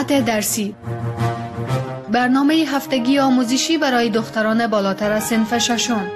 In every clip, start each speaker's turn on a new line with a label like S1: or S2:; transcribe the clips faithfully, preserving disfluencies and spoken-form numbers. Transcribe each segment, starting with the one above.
S1: مقاطع درسی، برنامه هفتگی آموزشی برای دختران بالاتر از صنف ششم.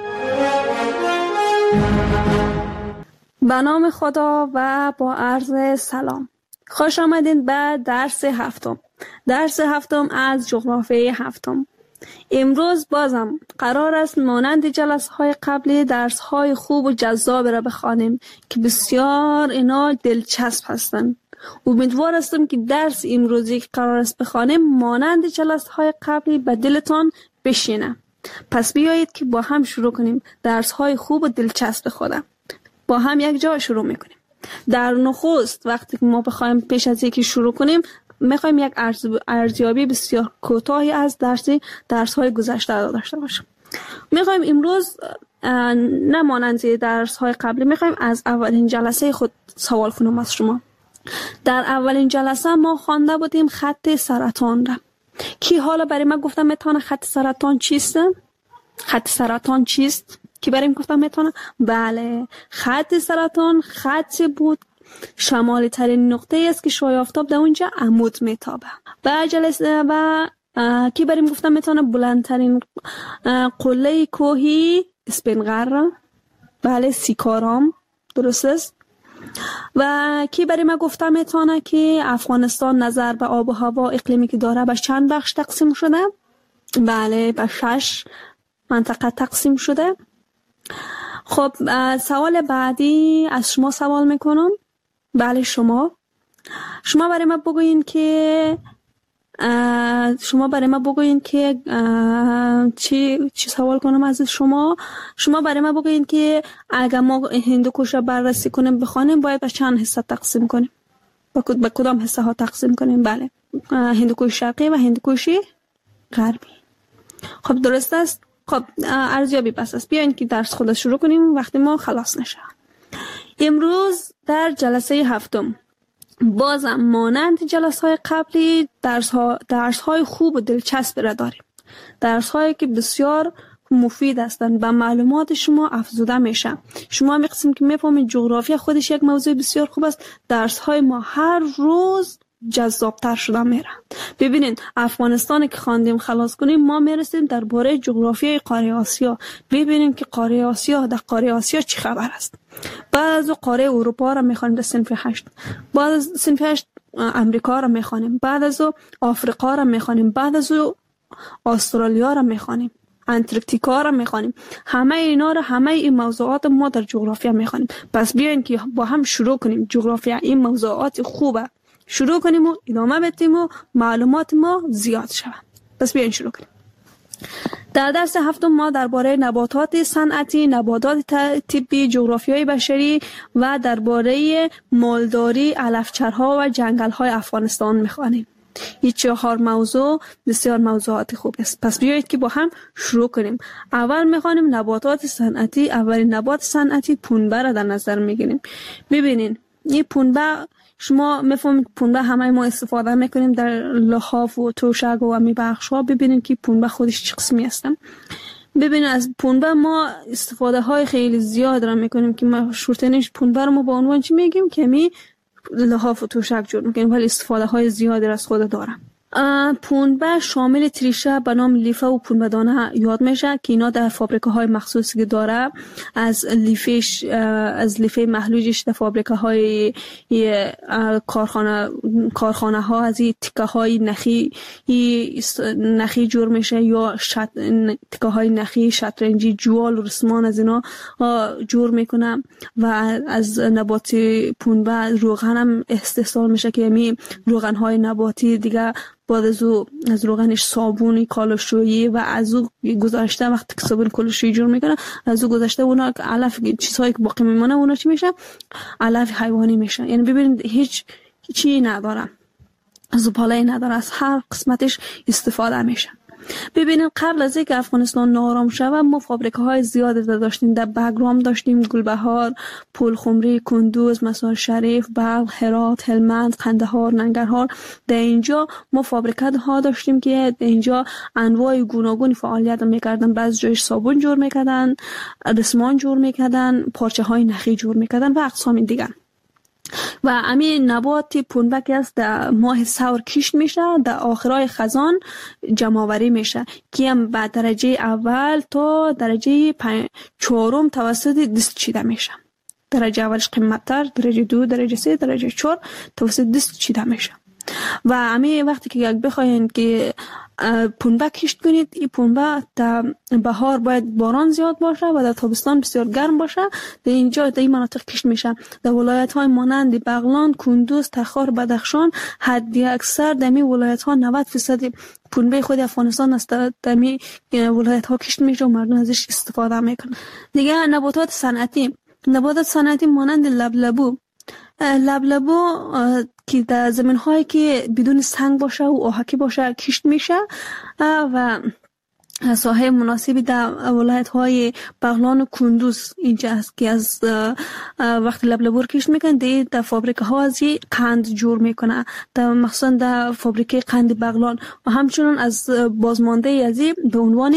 S2: به نام خدا و با عرض سلام. خوش آمدین به درس هفتم. درس هفتم از جغرافیای هفتم. امروز بازم قرار است مانند جلسه های قبلی درس های خوب و جذاب را بخوانیم که بسیار اینا دلچسب هستند. امیدوار هستم که درس امروزی که قرار است بخوانیم مانند جلسه های قبلی به دلتان بشینه. پس بیایید که با هم شروع کنیم درس های خوب و دلچسب خودم. با هم یک جا شروع میکنیم. در نخست وقتی که ما بخوایم پیش از اینکه شروع کنیم میخوایم یک ارزیابی بسیار کوتاهی از درسی درس های گذشته داشته باشیم. میخوایم امروز نه مانند درس های قبلی میخوایم از اولین جلسه خود سوال کنم از شما. در اولین جلسه ما خوانده بودیم خط سرطان را. کی حالا برای من گفتم میتونه خط سرطان چیست؟ خط سرطان چیست؟ کی برای من گفتم میتونه؟ بله، خط سرطان خطی بود شمالی ترین نقطه است که شعاع آفتاب در اونجا عمود میتابه. و جلسه و کی برای من گفتم میتونه بلندترین قله کوهی اسپنغر، بله سیکارام، درست است. و کی برای ما گفتم میتونه که افغانستان نظر به آب و هوا اقلیمی که داره به چند بخش تقسیم شده؟ بله، به شش منطقه تقسیم شده. خب سوال بعدی از شما سوال میکنم. بله شما شما برای ما بگوین که شما برای ما بگوین که چی چی سوال کنم از شما. شما برای ما بگوین که اگر ما هندوکش را بررسی کنیم بخوانیم باید به چند حصه تقسیم کنیم؟ به کدام حصه ها تقسیم کنیم؟ بله، هندوکش شرقی و هندوکش غربی. خب درست است. خب ارزیابی بس است. بیاین که درس خود شروع کنیم وقتی ما خلاص نشه. امروز در جلسه هفتم بازم مانند جلسه های قبلی درس ها درس های خوب و دلچسب را داریم. درس هایی که بسیار مفید هستند، به معلومات شما افزوده میشه. شما می‌خواستیم که میفهمید جغرافیا خودش یک موضوع بسیار خوب است. درس های ما هر روز جذابتر شده میره. ببینید افغانستان که خواندیم خلاص کنیم ما میرسیم درباره جغرافیای قاره آسیا. ببینیم که قاره آسیا در قاره آسیا چی خبر است. بعد از قاره اروپا را میخوانیم در صنف هشت. بعد از صنف هشت امریکا را میخوانیم. بعد از آفریقا را میخوانیم. بعد از استرالیا را میخوانیم. انتارکتیکا را میخوانیم. همه اینا را همه این موضوعات ما در جغرافیا میخوانیم. پس بیاین که با هم شروع کنیم. جغرافیا این موضوعات خوبه. شروع کنیم و ادامه بدیم و معلومات ما زیاد شود. پس بیاین شروع کنیم. در درس هفتم ما درباره نباتات صنعتی، نباتات طبی، جغرافیای بشری و درباره مالداری، علفچرها و جنگل‌های افغانستان می‌خوانیم. این چهار موضوع بسیار موضوعات خوب است. پس بیایید که با هم شروع کنیم. اول می‌خوانیم نباتات صنعتی. اولین نبات صنعتی پنبه را در نظر می‌گیریم. ببینین این پنبه شما میفهمید پنبه همه ما استفاده میکنیم در لحاف و توشک و امی بخش ها. ببینید که پنبه خودش چه قسمی هستن. ببینید از پنبه ما استفاده های خیلی زیاد را میکنیم که ما شورتنش پنبه رو ما با عنوان چی میگیم که می لحاف و توشک جور میکنیم، ولی استفاده های زیادی را از خود داره. پنبه شامل تریشه به نام لیفه و پنبه دانه یاد میشه که اینا در فابریکه های مخصوصی که داره از لیفش از لیفه محلوجش در فابریکه های کارخانه کارخانه ها از این تکه های نخی نخی جور میشه یا شط تکه های نخی شطرنجی جوال و رسمان از اینا جور میکنه. و از نبات پنبه روغن هم استحصال میشه که می روغن های نباتی دیگه بعد از او از روغنش صابون کالوشویی و از او گذاشته وقتی که صابون کالوشویی جور میکنه از او گذاشته اونا علف چیزهایی که باقی میمونه اونا چی میشه؟ علف حیوانی میشه. یعنی ببینید هیچ چی نداره، زباله نداره، از هر قسمتش استفاده میشه. ببینید قبل از اینکه افغانستان ناآرام شود ما فابریکه های زیادی داشتیم. در بگرام داشتیم، گلبهار، پلخمری، کندوز، مزار شریف، بلخ، هرات، هلمند، قندهار، ننگرهار. در اینجا ما فابریکه ها داشتیم که در اینجا انواع گوناگون فعالیت میکردن. بعضی جایش صابون جور میکردن، رسمان جور میکردن، پارچه های نخی جور میکردن و اقسام دیگر. و همین نبات پنبه که است در ماه سور کشت میشه، در آخرای خزان جمع آوری میشه که هم به درجه اول تا درجه چهارم توسط دست چیده میشه. درجه اولش قیمت‌تر، درجه دو، درجه سه، درجه چهار توسط دست چیده میشه. و همین وقتی که یک بخواین که پنبه کشت کنید، این پنبه در بهار باید باران زیاد باشه و در تابستان بسیار گرم باشه. در اینجا در این مناطق کشت میشه. در ولایت های مانند بغلان، کندوز، تخار، بدخشان حدی اکثر در این ولایت ها نود درصد پنبه خود افغانستان است در این ولایت ها کشت میشه و مردم ازش استفاده میکنن. دیگه نباتات صنعتی، نباتات صنعتی مانند لبلبو لبلبو که در زمین هایی که بدون سنگ باشه و آهکی باشه کشت میشه و ساحه مناسبی در ولایت های بغلان و کندوز اینجا است که از وقتی لبلبو رو کشت میکنن در در فابریکه ها از قند جور میکنه، در مخصوصا در فابریکه قند بغلان و همچنان از بازمانده از به عنوان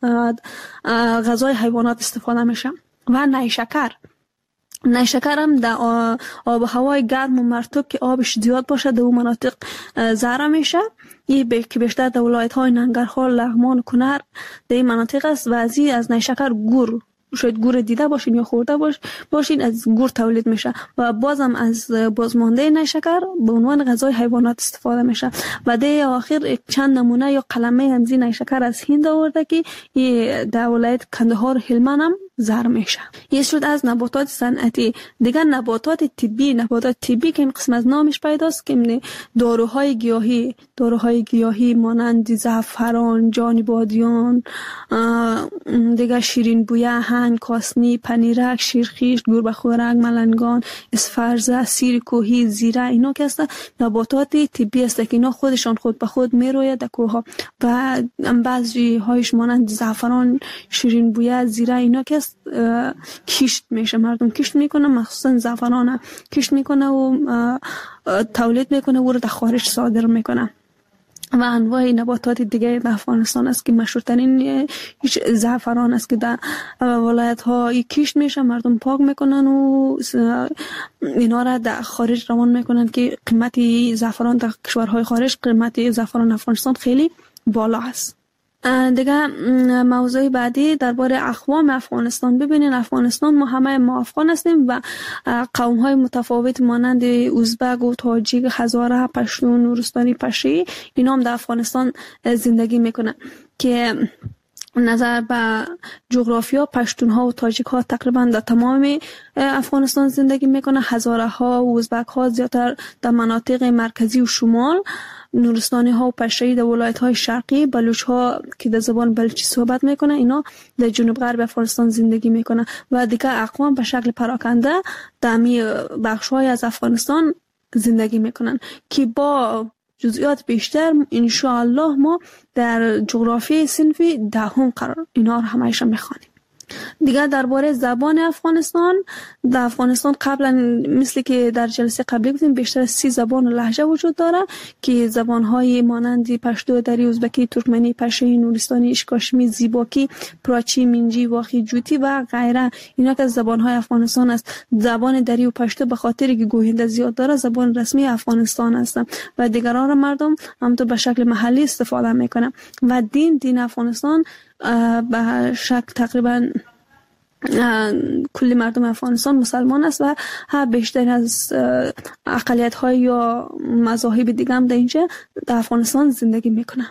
S2: غذای حیوانات استفاده میشه. و نیشکر نیشکر هم در آب و هوای گرم و مرطوب که آبش زیاد باشه در اون مناطق زرع میشه. این که بیشتر در ولایت های ننگرهار، لغمان و کنر در این مناطق است و از این از نیشکر گور، شاید گور دیده باشین یا خورده باش باشین، از گور تولید میشه و بازم از بازمانده نیشکر به عنوان غذای حیوانات استفاده میشه. و در آخر چند نمونه یا قلمه همزی نیشکر از هند آورده که در ولایت کندهار و هلمند هم زرع میشه. یه شد از نباتات صنعتی. دیگر نباتات طبی، نباتات طبی که این قسم از نامش پیداست که داروهای گیاهی، داروهای گیاهی مانند زعفران، جان بادیان، دیگر شیرین بویه، هنگ، کاسنی، پنیرک، شیرخیش، گربه خورک، ملنگان، اسفرزه، سیر کوهی، زیره، اینا که است نباتات طبی است که اینا خودشان خود به خود میروید در کوه ها و بعضی هایش مانند زعفران، شیرین بویه، زیره، اینا که کشت میشه، مردم کشت میکنه، مخصوصا زعفران کشت میکنه و تولید میکنه و رو در خارج صادر میکنه. و انواع نباتات دیگه در افغانستان است که مشهورترین زعفران است که در ولایت ها کشت میشه، مردم پاک میکنن و اینا را در خارج روان میکنن که قیمت زعفران در کشورهای خارج، قیمت زعفران افغانستان خیلی بالا است. دیگه موضوع بعدی درباره اقوام افغانستان. ببینین افغانستان ما همه ما افغان هستیم و قوم های متفاوت مانند ازبک و تاجیک، هزاره، پشتون، نورستانی، پشی اینا هم در افغانستان زندگی میکنن که نظر به جغرافیا پشتون ها و تاجیک ها تقریبا در تمام افغانستان زندگی میکنه. هزاره ها و ازبک ها زیادتر در مناطق مرکزی و شمال، نورستانی ها و پشتوی در ولایت های شرقی، بلوچ ها که در زبان بلوچی صحبت میکنه اینا در جنوب غرب افغانستان زندگی میکنه و دیگه اقوام به شکل پراکنده در می بخش های از افغانستان زندگی میکنن که با جزئیات بیشتر ان شاء الله ما در جغرافی صنفی دهم قرار اینا رو همایش میخوانیم. دیگه درباره زبان افغانستان، در افغانستان قبلا مثل که در جلسه قبلی گفتیم بیشتر از سی زبان و لهجه وجود داره که زبان‌های مانند پشتو، دری، ازبکی، ترکمنی، پشتویی، نورستانی، اشکاشمی، زیباکی، پراچی، منجی، واخی، جوتی و غیره اینا که زبان‌های افغانستان است. زبان دری و پشتو به خاطر که گوینده زیاد داره زبان رسمی افغانستان است و دیگران را مردم همونطور به شکل محلی استفاده میکنن. و دین دین افغانستان به شکل تقریبا کلی مردم افغانستان مسلمان است و بیشتر از اقلیت های یا مذاهب دیگه هم در اینجا در افغانستان زندگی میکنن.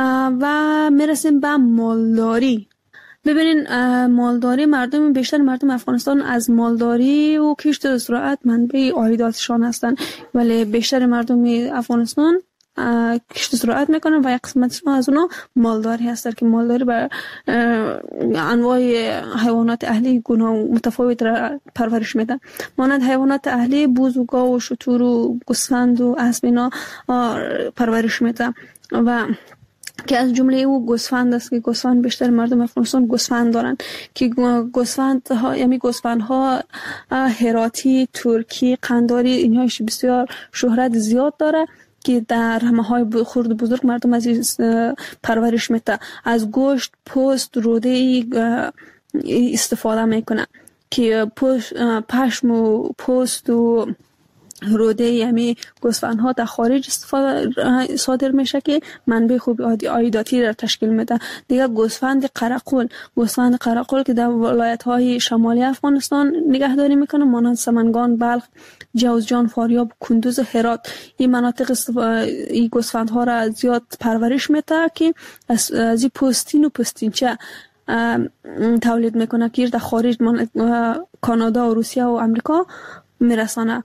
S2: و میرسیم به مالداری. ببینین مالداری، مردم بیشتر مردم افغانستان از مالداری و کشت و زراعت منبع عایداتشان هستند، ولی بیشتر مردم افغانستان کشت زراعت میکنن و یک قسمت از اونا مالداری هستن که مالداری بر انواع حیوانات اهلی گوناگون متفاوت را پرورش میدن، مانند حیوانات اهلی بوز و گاو و شتر و گوسفند و اسب اینا پرورش میدن و که از جمله او گوسفند است که گوسفند بیشتر مردم افغانستان گوسفند دارن که گوسفند ها یعنی گوسفند ها هراتی، ترکی، قنداری اینهاش بسیار شهرت زیاد داره که در همه های خرد بزرگ مردم از پرورش میده. از گوشت، پوست، روده استفاده میکنن که پشم و پوست و روده یمی گوسفندها در خارج استفاده صادر میشه که منبع خوب عایداتی را تشکیل میده. دیگه گوسفند قرقل، گوسفند قرقل که در ولایت های شمالی افغانستان نگهداری میکنه، مانند سمنگان، بلخ، جوزجان، فاریاب، کندوز، هرات. این مناطق این گوسفندها را زیاد پرورش میده که از از پوستین و پوستینچه تولید میکنه که در خارج کانادا و روسیه و امریکا میرسانه.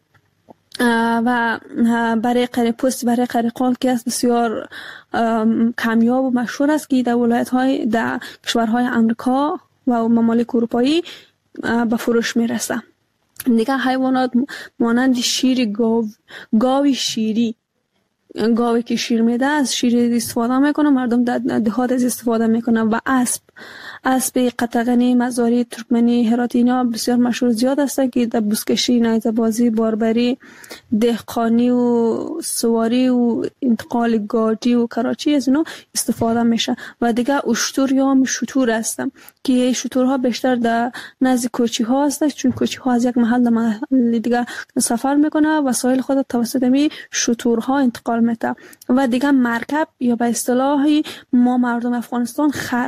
S2: و برای قره پوست برای قرقال که است بسیار کمیاب و مشهور است که در ولایت های در کشورهای امریکا و ممالک اروپایی به فروش میرسه. دیگه حیوانات مانند شیر گاو، گاوی شیری، گاوی که شیر میده از شیر استفاده میکنه، مردم در دهات از استفاده میکنن. و اسب، اسب قطغنی، مزاری، ترکمنی، هراتی اینا بسیار مشهور زیاد هستن که در بزکشی، نیزه بازی، باربری، دهقانی و سواری و انتقال گاجی و کراچی از اینا استفاده میشه. و دیگه اشتر یا شتور هستن که شتورها بیشتر در نزد کوچی ها هستن، چون کوچی ها از یک محل به محل دیگه سفر میکنه، وسایل خود توسط می شتورها انتقال میده. و دیگه مرکب یا به اصطلاح ما مردم افغانستان خر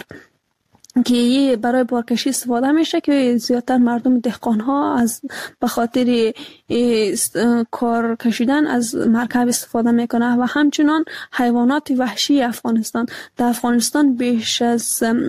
S2: که برای بارکشی استفاده میشه که زیادتر مردم دهقان ها از به خاطر کار کشیدن از مرکب استفاده میکنه. و همچنان حیوانات وحشی افغانستان، در افغانستان بیش از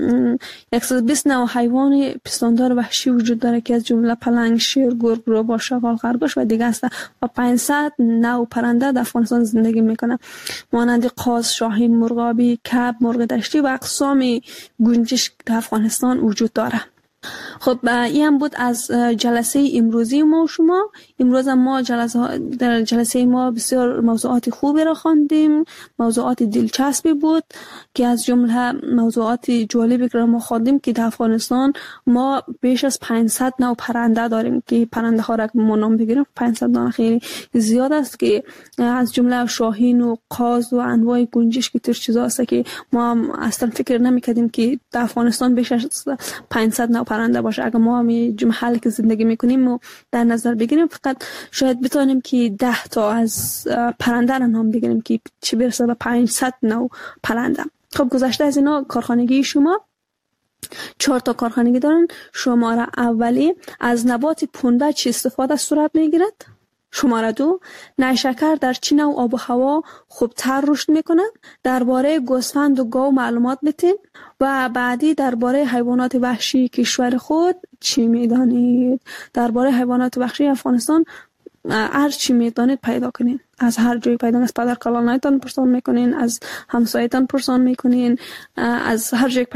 S2: صد و بیست نوع حیوان پستاندار وحشی وجود داره که از جمله پلنگ، شیر، گرگ، روباه، شغال، خرگوش و دیگه است. و پانصد نوع پرنده در افغانستان زندگی میکنه، مانند قاز، شاهین، مرغابی، کب، مرغ دشتی و اقسام گنجشک در افغانستان وجود داره. خب این هم بود از جلسه امروزی ما و شما. امروز ما جلسه در جلسه ما بسیار موضوعات خوبی را خواندیم، موضوعات دلچسبی بود که از جمله موضوعات جالبی که ما خواندیم که در افغانستان ما بیش از پانصد نوع پرنده داریم که پرنده ها را ما نام بگیریم پانصد نوع خیلی زیاد است که از جمله شاهین و قاز و انواع گنجشک که تر چیزا است که ما اصلا فکر نمی‌کردیم که در افغانستان بیش از پانصد نوع پرنده باشه. اگر ما می محلی که زندگی میکنیم و در نظر بگیریم فقط شاید بتونیم که ده تا از پرنده را نام بگیریم که چه برسه به پانصد نوع پرنده. خب گذشته از اینا کارخانگی شما چهار تا کارخانگی دارن. شماره اولی از نبات پنبه چه استفاده صورت میگیرد؟ شماره دو نیشکر در چه نوع آب و هوا خوبتر رشد میکنه؟ درباره گوسفند و گاو معلومات بدین. و بعدی درباره حیوانات وحشی کشور خود چی میدانید؟ درباره حیوانات وحشی افغانستان هر چی میدانید پیدا کنین، از هر جایی پیدا، از پدر کلانایتان پرسان میکنین، از همسایتان پرسان میکنین، از هر جایی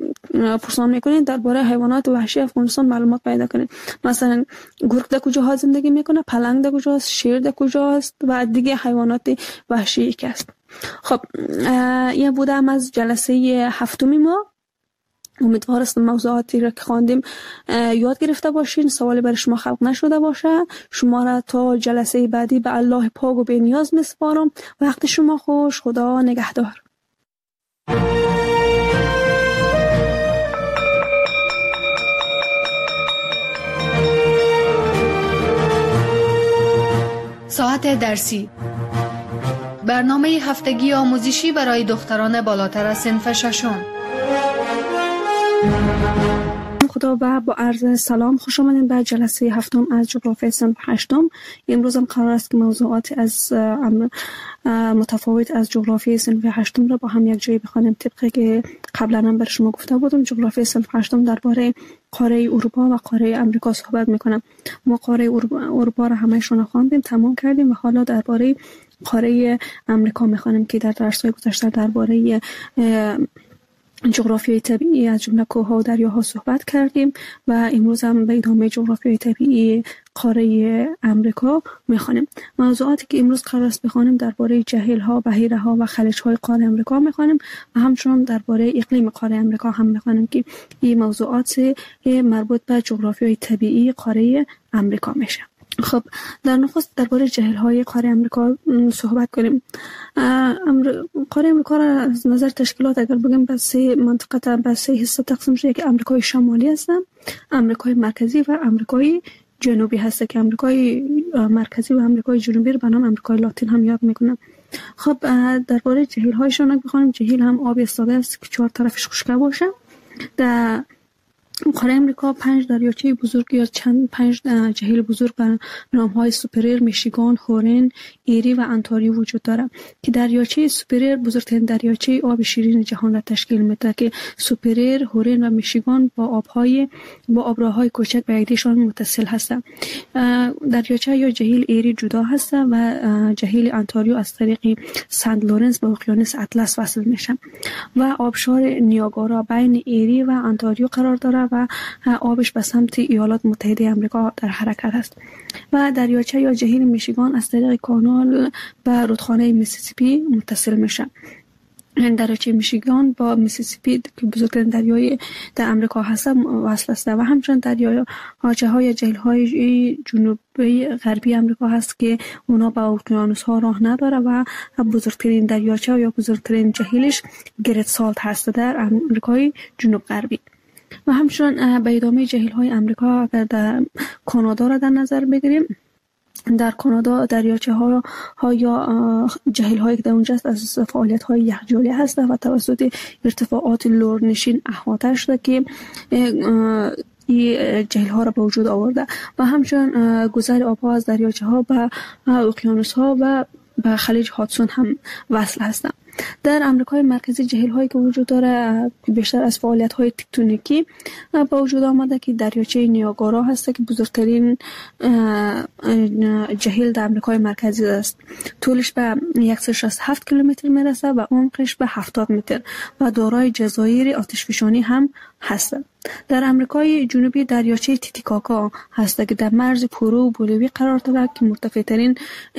S2: پرسان میکنین درباره حیوانات وحشی افغانستان معلومات پیدا کنین. مثلا گرگ در کجاها زندگی میکنه، پلنگ در کجاست، شیر در کجاست و دیگه حیوانات وحشی که است. خب این بودم از جلسه هفتمی ما. امیدوار هستم موضوعاتی را که خواندیم یاد گرفته باشین، سوالی برای شما خلق نشده باشه. شما را تا جلسه بعدی به الله پاک و بی نیاز میسپارم. وقت شما خوش. خدا نگهدار.
S1: ساعت درسی، برنامه هفتگی آموزشی برای دختران بالاتر از صنف ششم.
S2: خدا و با عرض سلام خوش آمدین به جلسه هفتم از جغرافیای صنف هشتم. امروز هم قرار است که موضوعات از متفاوت از جغرافیای صنف هشتم را با هم یک جایی بخوانیم. طبقی که قبلا هم برای شما گفته بودم جغرافیای صنف هشتم درباره قاره اروپا و قاره امریکا صحبت میکنم. ما قاره اروپا را همه‌شون خواندیم، تمام کردیم و حالا درباره قاره امریکا میخوانیم که در درس‌های گذشته درباره جغرافیای طبیعی از جمله کوه‌ها و دریاها صحبت کردیم و امروز هم به ادامه جغرافیای طبیعی قاره امریکا میخوانیم. موضوعاتی که امروز قرار است بخوانیم درباره جهیل‌ها، بحیره‌ها و خلیج‌های قاره امریکا میخوانیم و همچنین درباره اقلیم قاره امریکا هم میخوانیم که این موضوعات مربوط به جغرافیای طبیعی قاره امریکا میشه. خب در نخست درباره جهیل‌های قاره امریکا صحبت کنیم. قاره امریکا را از نظر تشکیلات اگر بگیم به سه منطقه به سه حصه تقسیم شده که امریکای شمالی هستن، امریکای مرکزی و امریکای جنوبی هست که امریکای مرکزی و آمریکای جنوبی رو به نام آمریکای لاتین هم یاد میکنن. خب درباره جهیل هایشون اگه بخوام، جهیل هم آب ایستاده است که چهار طرفش خشک باشه. در قاره امریکا پنج دریاچه بزرگ یا چند پنج جهیل بزرگ به نام های سوپریر، میشیگان، هورن، ایری و انتاریو وجود دارد که دریاچه سوپریر بزرگترین دریاچه آب شیرین جهان را تشکیل میده که سوپریر، هورن و میشیگان با آبهای با آبراهای کوچک به یکدیشان متصل هستند. دریاچه یا جهیل ایری جدا هست و جهیل انتاریو از طریق سنت لورنس به اقیانوس اطلس وصل میشه و آبشار نیاگارا بین ایری و انتاریو قرار دارد و آبش به سمت ایالات متحده آمریکا در حرکت است. و دریاچه یا جهیل میشیگان از طریق کانال به رودخانه میسیسیپی متصل میشه. دریاچه میشیگان با میسیسیپی که بزرگترین دریای در آمریکا هست وصل است و همچنین دریاچه های جهیل های جنوبی غربی آمریکا هست که اونا با اقیانوس ها راه نداره و بزرگترین دریاچه یا بزرگترین جهیلش گرت سالت هست در آمریکای جنوب غربی. و همچنین به ادامه جهیل های آمریکا اگر در کانادا را در نظر بگیریم، در کانادا دریاچه ها, ها یا جهیل هایی که در اونجا است از فعالیت های یخچالی هست و توسط ارتفاعات لورنشین احاطه شده که این جهیل ها را به وجود آورده و همچنین گذر آب ها از دریاچه ها به اقیانوس ها و به خلیج هادسون هم وصل هستند. در آمریکای مرکزی جهیل هایی که وجود داره بیشتر از فعالیت های تکتونیکی با وجود آمده که دریاچه نیاگارا هست که بزرگترین جهیل در آمریکای مرکزی است. طولش به صد و شصت و هفت کیلومتر میرسه و عمقش به هفتاد متر و دارای جزایر آتشفشانی هم هست. در آمریکای جنوبی دریاچه تیتیکاکا هست که در مرز پرو و بولیوی قرار دارد که مرتفع ترین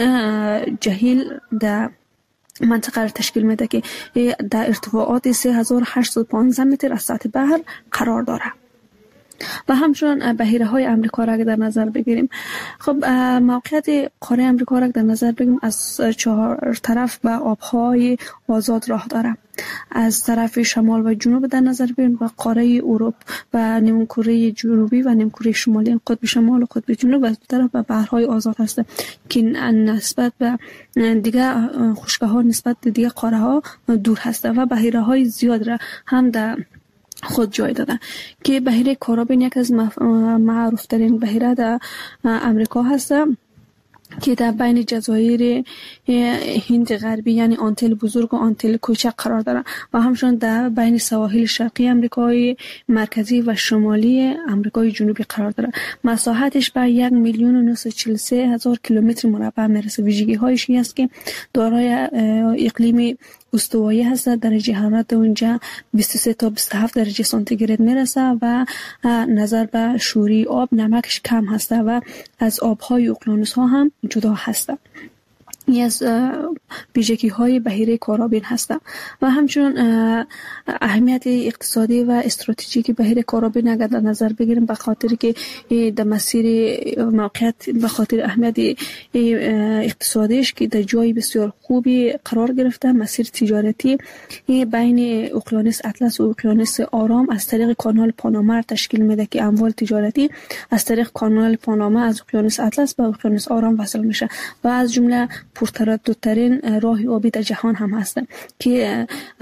S2: جهیل در منطقه را تشکیل میده که در ارتفاعات سه هزار و هشتصد و پانزده متر از سطح بحر قرار داره. و همچنین بحیره های امریکا را در نظر بگیریم، خب موقعیت قاره امریکا را در نظر بگیریم از چهار طرف به آبهای آزاد راه داره. از طرف شمال و جنوب در نظر بگیریم و قاره اروپا و نیمکره جنوبی و نیمکره شمالی، قطب شمال و قطب جنوب و طرف به بحرهای آزاد هست که نسبت به دیگه خشک‌ها نسبت به دیگه قاره ها دور هست و بحیره های زیاد را هم در خود جای دادن که بحیره کارابین یک از معروف ترین بحیره در امریکا هست که در بین جزایر هند غربی یعنی آنتیل بزرگ و آنتیل کوچک قرار دارد و همچنین در بین سواحل شرقی آمریکای مرکزی و شمالی آمریکای جنوبی قرار دارد. مساحتش به یک میلیون و نهصد و چهل و سه هزار کیلومتر مربع میرسه. ویژگی هایش این است که دارای اقلیم استوایی هست. درجه حرارت اونجا بیست و سه تا بیست و هفت درجه سانتیگراد میرسه و نظر به شوری آب نمکش کم هست و از آبهای اقیانوس ها هم جدا هست. این از ویژگی های بحیره کارابین هست و همچنین اهمیت اقتصادی و استراتژیکی بحیره کارابین اگر در نظر بگیریم به خاطر که در مسیر موقعیت به خاطر اهمیت اقتصادیش که در جای بسیار خوبی قرار گرفته، مسیر تجارتی بین اقیانوس اطلس و اقیانوس آرام از طریق کانال پاناما تشکیل میده که اموال تجارتی از طریق کانال پاناما از اقیانوس اطلس به اقیانوس آرام وصل میشه و از جمله پرترددترین راه آبی در جهان هم هست که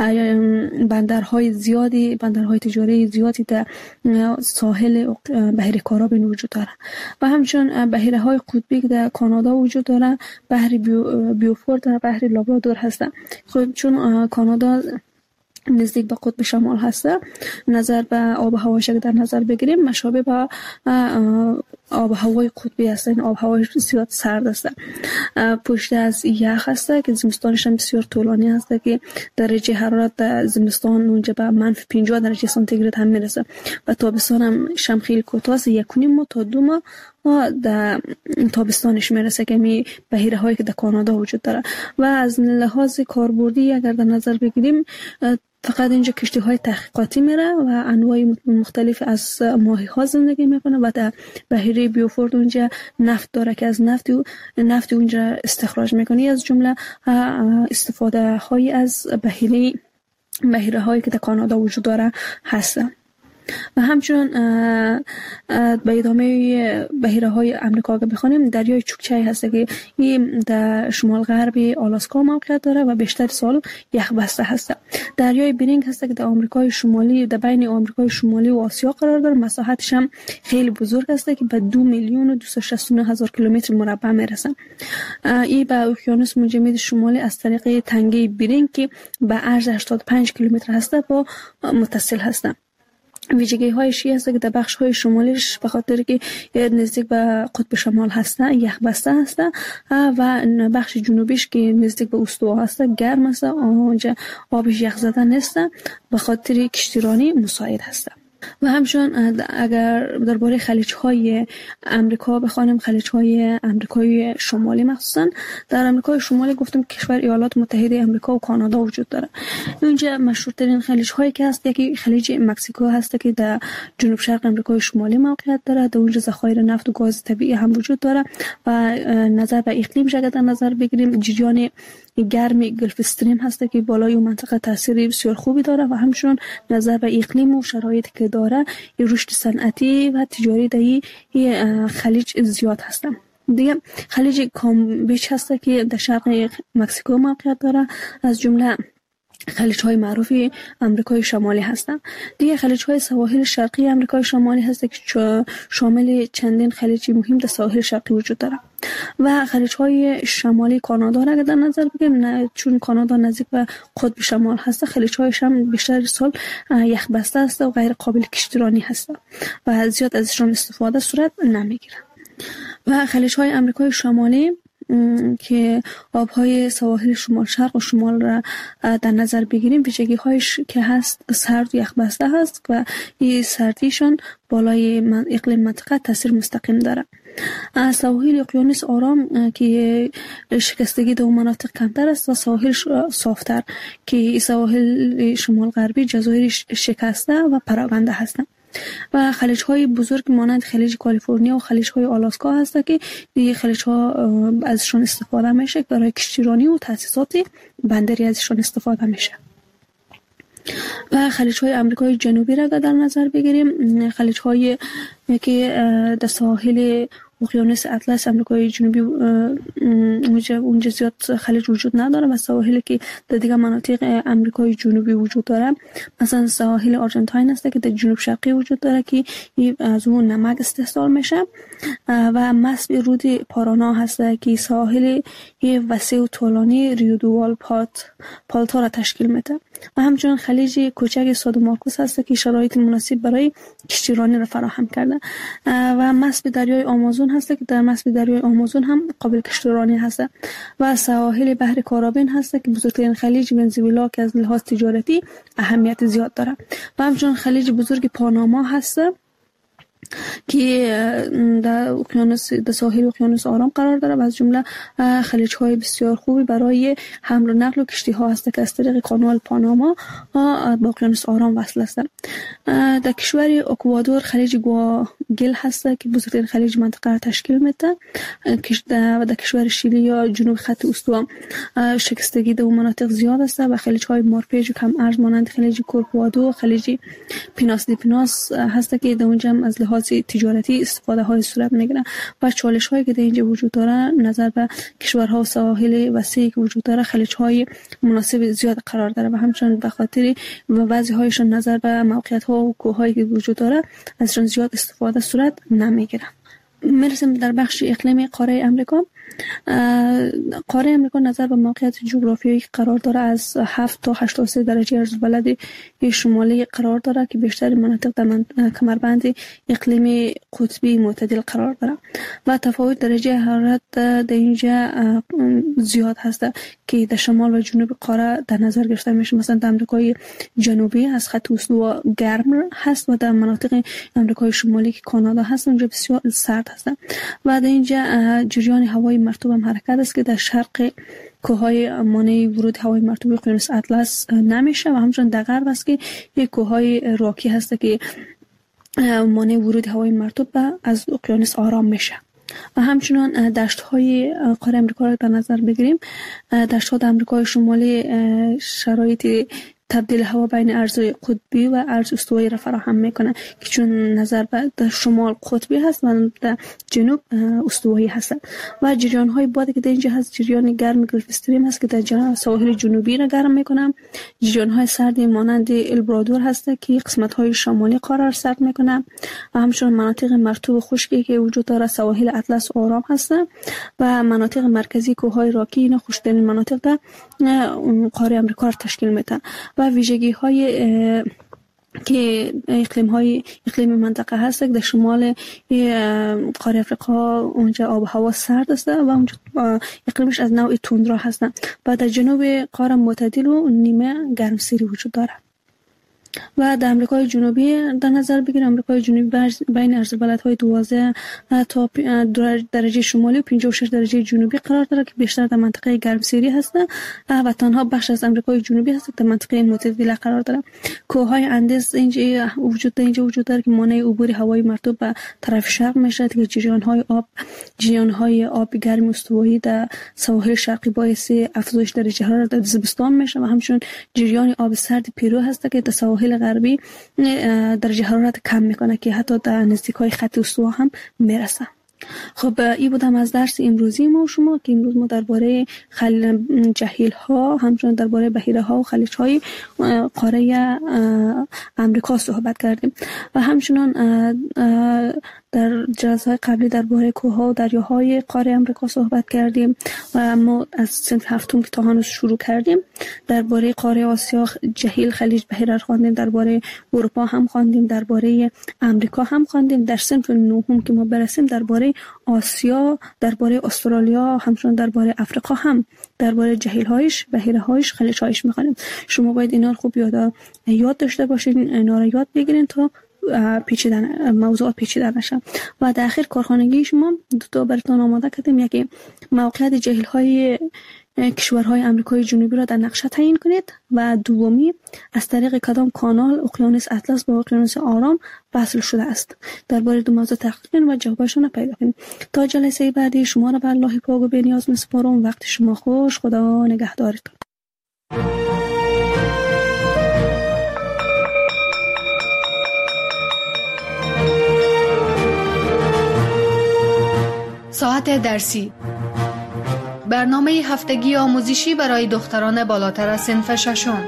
S2: بندرهای زیادی بندرهای تجاری زیادی در ساحل بحیره کارابین وجود داره و همچنین بحیره های قطبی که در کانادا وجود داره، بحر بیو بیوفورد و بحر لابرادور هستن. خب چون کانادا نزدیک به قطب شمال هست، نظر به آب و هواش در نظر بگیریم مشابه به آب و هوای قطبی است. این آب و هوای زیاد سرد است، پشت از یخ است که زمستانش هم بسیار طولانی است که درجه حرارت زمستان اونجا به منفی پنجاه درجه سانتیگراد هم میرسه و تابستان هم شم خیلی کوتاه است، یک و نیم ماه تا دو ماه در تابستانش میرسه که می بحیره هایی که در کانادا وجود داره. و از لحاظ کاربردی اگر در نظر بگیریم فقط اینجا کشتی های تحقیقاتی میره و انواع مختلف از ماهی ها زندگی میکنه و در بحیره بیوفورد اونجا نفت داره که از نفت نفت اونجا استخراج میکنه. از جمله استفاده های از بحیره بحیره هایی که در کانادا وجود داره هست. و همچنان به ادامه بحیره های امریکا اگه بخوانیم، دریای چوکچه هست که این در شمال غربی آلاسکا موقعیت داره و بیشتر سال یخ بسته هست. دریای برینگ هست که در آمریکای شمالی، در بین آمریکای شمالی و آسیا قرار داره. مساحتش هم خیلی بزرگ است که به دو میلیون و دویست و شصت و نه هزار کیلومتر مربع میرسه. این به اقیانوس مجمد شمالی از طریق تنگه برینگ که به عرض هشتاد و پنج کیلومتر هست با متصل هستند. ویژگی هایش است که در بخش های شمالیش به خاطر که نزدیک به قطب شمال هسته یخ بسته هسته و بخش جنوبیش که نزدیک به استوا هسته گرم هسته، آنجا آبش یخ زده نیست، به خاطر کشتیرانی مساعد هسته. و همچنان اگر درباره خلیج های امریکا بخوانیم، خلیج های امریکای شمالی مخصوصا در امریکای شمالی گفتم کشور ایالات متحده امریکا و کانادا وجود داره. اونجا مشهورترین خلیج هایی که هست یکی خلیج مکزیکو هست که در جنوب شرق امریکای شمالی موقعیت داره. در اونجا ذخایر نفت و گاز طبیعی هم وجود داره و نظر به اقلیم شده در نظر بگیریم، جریان گرمی گلف استریم هست که بالای اون منطقه تاثیر بسیار خوبی داره و همچنین نظر به اقلیم و شرایطی که داره رشد صنعتی و تجاری در این خلیج زیاد هست. دیگه خلیج کامبیچ هست که در شرق مکزیکو موقعیت داره، از جمله خلیج های معروف امریکای شمالی هستند. دیگه خلیج های سواحل شرقی امریکای شمالی هست که شامل چندین خلیج مهم در ساحل شرقی وجود داره. و خلیج های شمالی کانادا را در نظر بگیریم، چون کانادا نزدیک به قطب شمال هست، خلیج هایش هم بیشتر سال یخ بسته است و غیر قابل کشتیرانی هست و زیاد ازشان استفاده صورت نمیگیره. و خلیج های امریکای شمالی که آبهای سواحل شمال شرق و شمال را در نظر بگیریم، ویژگی هایش که هست سرد و یخ بسته هست و این سردیشان بالای اقلیم منطقه تاثیر مستقیم داره. سواحل اقیانوس آرام که شکستگی در مناطق کمتر است و سواحل صافتر که سواحل شمال غربی جزایر شکسته و پراکنده هستند. و خلیج های بزرگ مانند خلیج کالیفرنیا و خلیج های آلاسکا هست که دیگه خلیج ها ازشان استفاده میشه برای کشتیرانی و تاسیسات بندری ازشان استفاده میشه. و خلیج های امریکای جنوبی را در نظر بگیریم، خلیج های که در ساحل اقیانوس اطلس امریکای جنوبی اونجا اونجا زیاد خلیج وجود نداره و سواحلی که در دیگه مناطق امریکای جنوبی وجود داره، مثلا ساحل آرژانتین است که در جنوب شرقی وجود داره که از اون نمک استحصال میشه و مسب رود پارانا هست که ساحل وسیع و طولانی ریودوال پات پالتا را تشکیل میده. و همچنین خلیج کوچک سادو مارکوس هست که شرایط مناسب برای کشتیرانی را فراهم کرده و مسب دریای آمازون هست که در مسب دریای آمازون هم قابل کشتیرانی هست. و سواحل بحر کارابین هست که بزرگترین خلیج ونزوئلا که از لحاظ تجارتی اهمیت زیاد داره. و همچنین خلیج بزرگ پاناما هست که در اقیانوس در ساحل اقیانوس آرام قرار داره و از جمله خلیج های بسیار خوبی برای حمل و نقل و کشتی ها هست که از طریق کانال پاناما با اقیانوس آرام وصل هستند. در کشور اکوادور خلیج گواگل هست که بزرگترین خلیج منطقه را تشکیل میده و در کشور شیلی یا جنوب خط استوا شکستگی در مناطق زیاد است و خلیج های مارپیج و کم ارز مانند خلیج کورکوادو، خلیج پیناس دی پیناس هست که در اونجا از لحاظ تجارتی استفاده های صورت میگیره. و چالش هایی که در اینجا وجود داره نظر به کشورها و سواحل وسیعی که وجود داره، خلیج های مناسب زیاد قرار داره و همچنین به خاطر وضعی هایشان نظر به موقعیت ها و کوه هایی که وجود داره ازشان زیاد استفاده صورت نمیگیره. میرسیم در بخش اقلیمی قاره امریکا. قاره امریکا نظر به موقعیت جغرافیایی قرار داره از هفت تا هشتاد و سه درجه عرض بلد شمالی قرار داره که بیشتر مناطق در کمربند اقلیمی قطبی معتدل قرار داره و تفاوت درجه حرارت در اینجا زیاد هست که در شمال و جنوب قاره در نظر گرفته میشه. مثلا در امریکای جنوبی از خط استوا گرم هست و در مناطق امریکای شمالی که کانادا هست اونجا بسیار سرد هست و در اینجا جریان هوای مرطوب هم حرکت است که در شرق کوههای مانع ورود هوای مرطوب اقیانوس اطلس نمیشه و همچنین در غرب است که یک کوههای راکی هست که مانع ورود هوای مرطوب از اقیانوس آرام میشه. و همچنین دشت های قاره امریکا را در نظر بگیریم، دشت های امریکای شمالی شرایط تبدیل هوا بین ارز قطبی و ارز استوایی را فراهم میکنه که چون نظر به در شمال قطبی هست و در جنوب استوایی هست و جریان های بادی که در اینجا هست جریان گرم گلف استریم هست که در سواحل جنوبی را گرم میکنه. جریان های سردی مانند البرادور هست که قسمت های شمالی قاره را سرد میکنه و همچنین مناطق مرطوب و خشکی که وجود داره سواحل اطلس آرام هست و مناطق مرکزی کوههای راکی اینا خشکترین مناطق در قاره امریکا را تشکیل میدن و ویژگی های که اقلیم های اقلیم منطقه هست در شمال قاره افریقا اونجا آب و هوا سرد است و اونجا اقلیمش از نوع توندرا هست و در جنوب قاره معتدل و نیمه گرمسیری وجود داره. و در امریکای جنوبی در نظر بگیریم امریکای جنوبی بین عرض‌البلدهای دوازده تا درجه شمالی و پنجاه و شش درجه جنوبی قرار داره که بیشتر در منطقه گرمسیری هست و تنها بخش از امریکای جنوبی هست که در منطقه معتدل قرار داره. کوههای اندیز اینجا وجود داره اینجا وجود داره که مانع عبور هوای مرطوب به طرف شرق میشه که جریان‌های آب جریان‌های آب گرم استوایی در سواحل شرقی باعث افزایش درجه حرارت در زمستان میشه و همچنین جریان آب سرد پیرو هست که در سواحل غربی درجه حرارت کم میکنه که حتی در نزدیکای خط استوا هم میرسه. خب این بودم از درس امروزی ما و شما که امروز ما درباره خلیج جهیل ها همچنین درباره بحیره ها و خلیج های قاره امریکا صحبت کردیم و همچنین در جلسه‌های قبلی درباره کوه‌ها و دریاهای قاره امریکا صحبت کردیم و ما از صنف هفتم که تا هنوز شروع کردیم درباره قاره آسیا جهیل خلیج بحیره خواندیم، درباره اروپا هم خواندیم، درباره امریکا هم خواندیم. در صنف نهم که ما برسیم درباره آسیا، درباره استرالیا، همچنین درباره افریقا هم درباره جهیل‌هایش، بحیره‌هایش، خلیج‌هایش می‌خوانیم. شما باید اینا رو خوب یاد یاد داشته باشین، اینا رو یاد بگیرین تا پیچیدن موضوعات پیچیده نشه. و در آخر کارخانگی شما دو تا براتون آماده کردیم، یکی موقعیت جهیل‌های کشورهای آمریکای جنوبی را در نقشه تعیین کنید و دومی از طریق کدام کانال اقیانوس اطلس با اقیانوس آرام وصل شده است. درباره دو موضوع تحقیق کنید و جوابشون را پیدا کنید. تا جلسه بعدی شما را به الله پاک و بی‌نیاز می‌سپارم. وقت شما خوش. خدا نگهدارتون.
S1: ساعت درسی، برنامه هفتگی آموزشی برای دختران بالاتر از صنف ششم.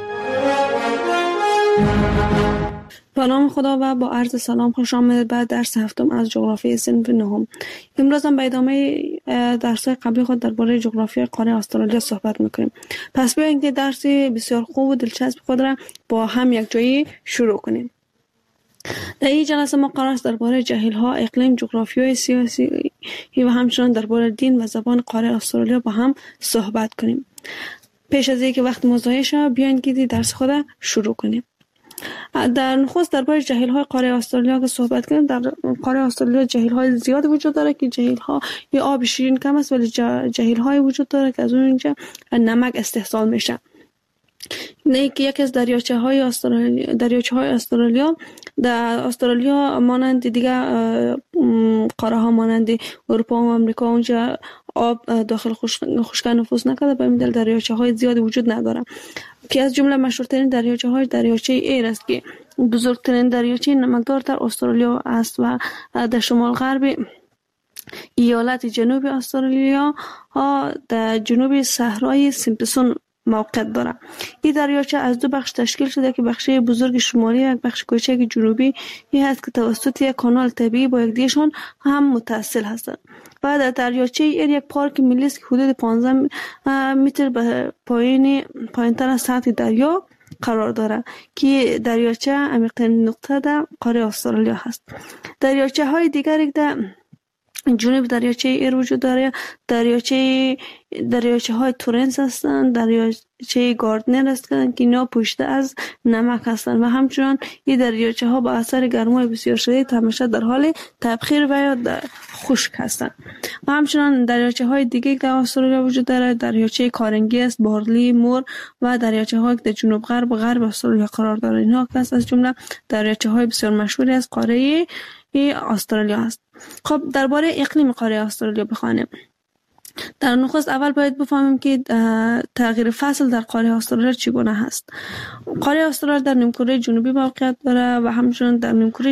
S2: با نام خدا و با عرض سلام خوش آمدید به درس هفتم از جغرافی صنف نهم. امروز هم به ادامه درس‌های قبلی خود درباره جغرافی قاره استرالیا صحبت می‌کنیم. پس بیایید که درس بسیار خوب و دلچسب خود را با هم یک جایی شروع کنیم. در این جلسه ما قرار است درباره جهیل‌ها، اقلیم، جغرافیای سیاسی و همچنین درباره دین و زبان قاره استرالیا با هم صحبت کنیم. پیش از اینکه وقت مضایع شود بیاین که درس خود شروع کنیم. در نخست درباره جهیل‌های قاره استرالیا که صحبت کنیم. در قاره استرالیا جهیل‌های زیاد وجود داره که جهیل‌ها یا آب شیرین کم است ولی جهیل‌های وجود داره که از اونجا نمک استحصال میشه. نه که یکی از دریاچه‌های استرالیا دریاچه‌های استرالیا در استرالیا مانند دیگه قاره‌ها مانند اروپا و آمریکا اونجا آب داخل خشکی نفوذ نکرده، به همین دلیل دریاچه‌های زیادی وجود نداره که از جمله مشهورترین دریاچه‌های دریاچه ایر است که بزرگترین دریاچه نمکدار در استرالیا است و در شمال غربی ایالت جنوب استرالیا ها در جنوب صحرای سیمپسون موقع داره. این دریاچه از دو بخش تشکیل شده که بخش بزرگ شمالی و بخش کوچک جنوبی این هست که توسط یک کانال طبیعی با یکدیگرشان هم متصل هستند. و در دریاچه ایر یک پارک ملی است که حدود پانزده متر به پایین پایینتر از سطح دریا قرار داره که دریاچه عمیق‌ترین نقطه در قاره استرالیا هست. دریاچه های دیگری در جنوب دریاچه ایر وجود داره. دریاچه دریاچه های تورنس هستند، دریاچه گاردنر هستند که اینا پوشیده از نمک هستند و همچنان این دریاچه ها با اثر گرمای بسیار شدید همیشه در حال تبخیر و یا خشک هستند. و همچنان دریاچه های دیگه در استرالیا وجود داره. دریاچه کارنگی است، بارلی، مور و دریاچه های در جنوب غرب و غرب استرالیا قرار داره. اینها که از جمله دریاچه های بسیار مشهوری از قاره استرالیا است. خب درباره اقلیم قاره استرالیا بخوانیم. در نخست اول باید بفهمیم که تغییر فصل در قاره استرالیا چگونه هست. قاره استرالیا در نیمکره جنوبی موقعیت داره و همچنین در نیمکره